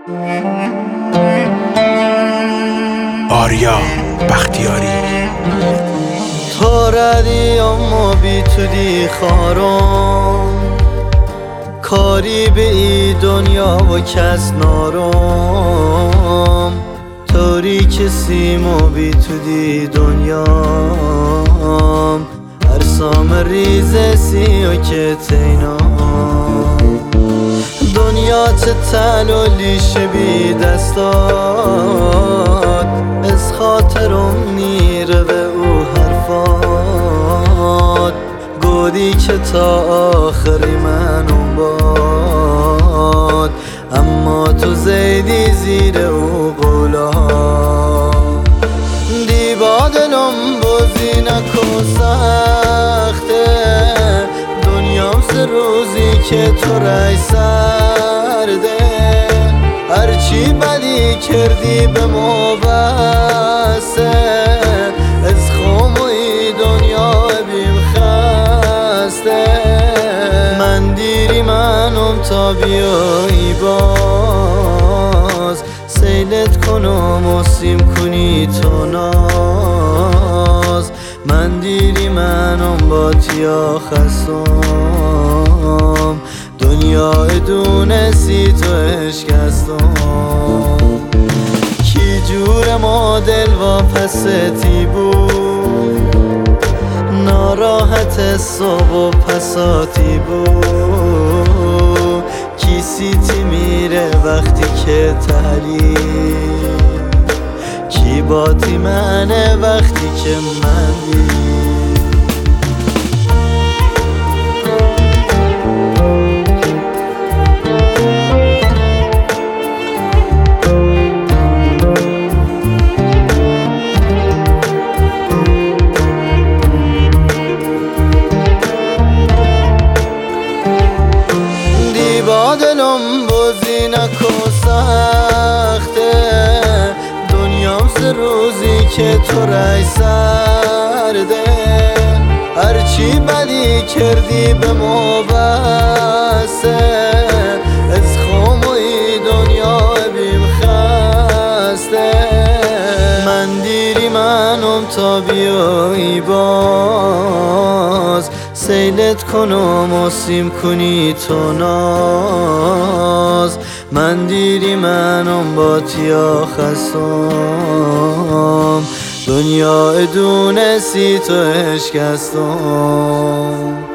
آریا بختیاری. تو ردی اما بی تو دی خارم، کاری به ای دنیا و کس نارم. توری کسیم و بی تو دی دنیام، ارسام ریز سی و که تینام. دنیا چه تلولیش بی دستات، از خاطرم میره به او حرفات. گودی که تا آخری منو باد، اما تو زیدی زیر او قولا. دیبا دلم بازی نکن سخته، دنیام سه روزی که تو رای سرده. هرچی بدی کردی به ما بسه، از خوموی دنیا بیم خسته. من دیری منم تا بیایی باز، سیلت کنم و سیم کنی تو ناز. من دیری منم با تیا خستم، دنیا دونستی تو اشکستم. کی جور ما دل و پستی بود، ناراحت صبح و پساتی بود. کی سیتی میره وقتی که تحلی، کی باتی منه وقتی که من دلم بازی نکن سخته، دنیام سه روزی که تو رای سرده. هرچی بدی کردی به ما بسه، از خوموی دنیا بیم خسته. من دیری منم تا بیایی باز، سیلت کنم و سیم کنی تو ناز. من دیری منم با تیا خستم، دنیا دونستی تو اشکستم.